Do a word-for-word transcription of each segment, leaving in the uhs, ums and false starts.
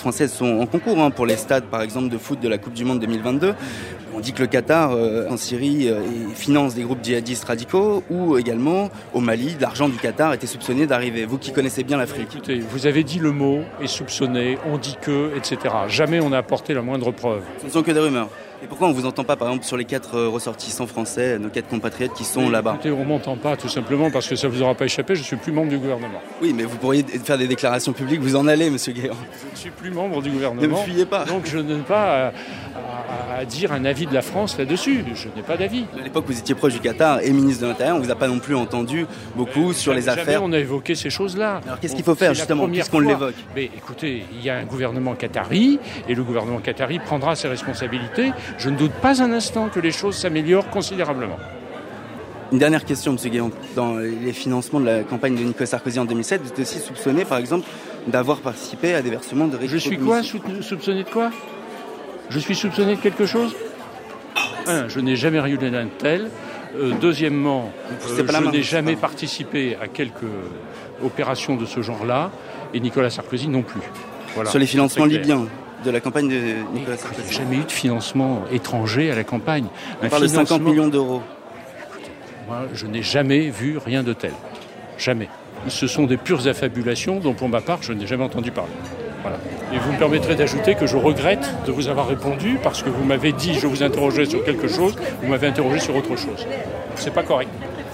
françaises sont en concours hein, pour les stades, par exemple, de foot de la Coupe du Monde deux mille vingt-deux. On dit que le Qatar, euh, en Syrie, euh, finance des groupes djihadistes radicaux, ou également, au Mali, l'argent du Qatar était soupçonné d'arriver. Vous qui connaissez bien l'Afrique. Écoutez, vous avez dit le mot, est soupçonné, on dit que, et cetera. Jamais on n'a apporté la moindre preuve. Ce ne sont que des rumeurs. Et pourquoi on ne vous entend pas, par exemple, sur les quatre ressortissants français, nos quatre compatriotes qui sont mais, là-bas? Écoutez, on ne m'entend pas, tout simplement parce que ça ne vous aura pas échappé, je ne suis plus membre du gouvernement. Oui, mais vous pourriez faire des déclarations publiques, vous en allez, monsieur Guéant. Je ne suis plus membre du gouvernement. Ne me fuyez pas. Donc je n'ai pas à, à, à dire un avis de la France là-dessus, je n'ai pas d'avis. À l'époque, vous étiez proche du Qatar et ministre de l'Intérieur, on ne vous a pas non plus entendu beaucoup mais sur les jamais affaires. On a évoqué ces choses-là. Alors qu'est-ce qu'il faut faire, justement, puisqu'on l'évoque? Mais écoutez, il y a un gouvernement qatari, et le gouvernement qatari prendra ses responsabilités. Je ne doute pas un instant que les choses s'améliorent considérablement. Une dernière question, M. Guéant. Dans les financements de la campagne de Nicolas Sarkozy en deux mille sept, vous êtes aussi soupçonné, par exemple, d'avoir participé à des versements de... Je suis quoi Soupçonné de quoi Je suis soupçonné de quelque chose Un, je n'ai jamais rien d'un tel. Euh, deuxièmement, euh, je n'ai jamais participé à quelques opérations de ce genre-là, et Nicolas Sarkozy non plus. Voilà. Sur les financements libyens de la campagne de Nicolas Sarkozy. Il n'y a jamais eu de financement étranger à la campagne. On parle de cinquante millions d'euros. Écoutez, moi, je n'ai jamais vu rien de tel. Jamais. Ce sont des pures affabulations dont, pour ma part, je n'ai jamais entendu parler. Voilà. Et vous me permettrez d'ajouter que je regrette de vous avoir répondu parce que vous m'avez dit, je vous interrogeais sur quelque chose, vous m'avez interrogé sur autre chose. C'est pas correct.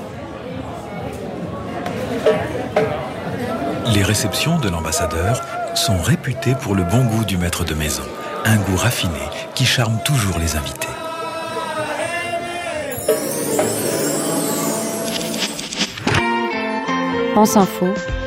Les réceptions de l'ambassadeur sont réputées pour le bon goût du maître de maison. Un goût raffiné qui charme toujours les invités. France Info,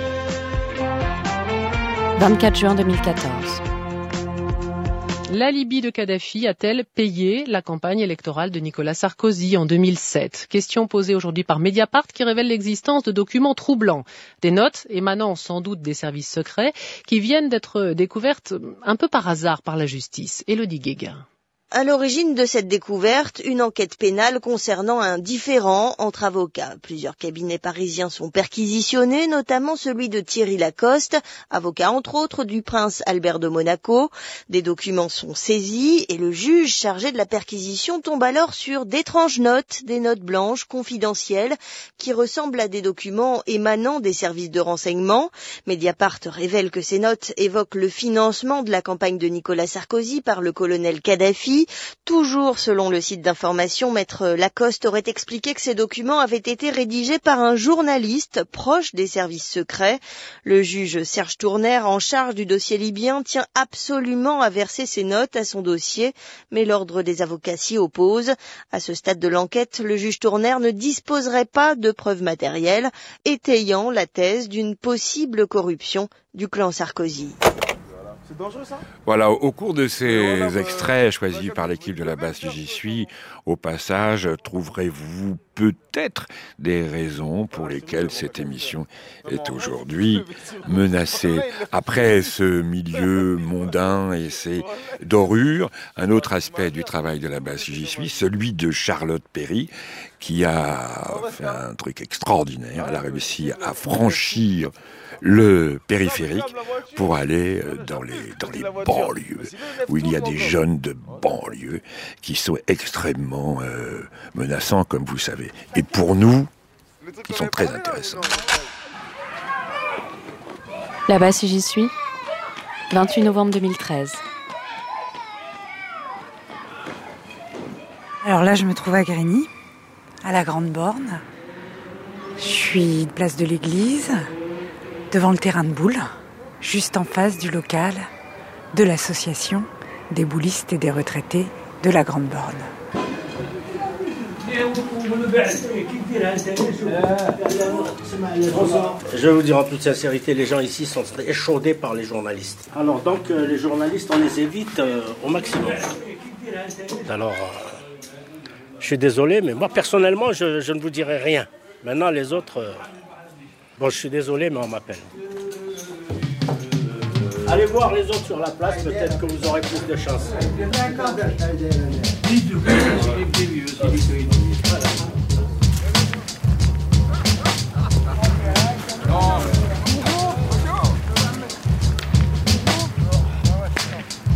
vingt-quatre juin deux mille quatorze. La Libye de Kadhafi a-t-elle payé la campagne électorale de Nicolas Sarkozy en deux mille sept? Question posée aujourd'hui par Mediapart qui révèle l'existence de documents troublants. Des notes émanant sans doute des services secrets qui viennent d'être découvertes un peu par hasard par la justice. Élodie Guéguin. À l'origine de cette découverte, une enquête pénale concernant un différend entre avocats. Plusieurs cabinets parisiens sont perquisitionnés, notamment celui de Thierry Lacoste, avocat entre autres du prince Albert de Monaco. Des documents sont saisis et le juge chargé de la perquisition tombe alors sur d'étranges notes, des notes blanches confidentielles qui ressemblent à des documents émanant des services de renseignement. Mediapart révèle que ces notes évoquent le financement de la campagne de Nicolas Sarkozy par le colonel Kadhafi. Toujours selon le site d'information, Maître Lacoste aurait expliqué que ces documents avaient été rédigés par un journaliste proche des services secrets. Le juge Serge Tourner, en charge du dossier libyen, tient absolument à verser ces notes à son dossier, mais l'ordre des avocats s'y oppose. À ce stade de l'enquête, le juge Tourner ne disposerait pas de preuves matérielles, étayant la thèse d'une possible corruption du clan Sarkozy. C'est dangereux, ça ? Voilà, au cours de ces extraits choisis par l'équipe de la base J'y suis, au passage, trouverez-vous peut-être des raisons pour lesquelles cette émission est aujourd'hui menacée. Après ce milieu mondain et ses dorures, un autre aspect du travail de la base J'y suis, celui de Charlotte Perry, qui a fait un truc extraordinaire. Elle a réussi à franchir le périphérique pour aller dans les, dans les banlieues, où il y a des jeunes de banlieue qui sont extrêmement euh, menaçants, comme vous savez. Et pour nous, ils sont très intéressants. Là-bas, si j'y suis, vingt-huit novembre deux mille treize. Alors là, je me trouve à Grigny, à la Grande Borne. Je suis place de l'église, devant le terrain de boules, juste en face du local de l'association des boulistes et des retraités de la Grande Borne. Je vais vous dire en toute sincérité, les gens ici sont échaudés par les journalistes. Alors donc euh, les journalistes, on les évite euh, au maximum. Alors, euh, je suis désolé, mais moi personnellement, je, je ne vous dirai rien. Maintenant les autres, euh, bon je suis désolé, mais on m'appelle. Allez voir les autres sur la place, peut-être que vous aurez plus de chance.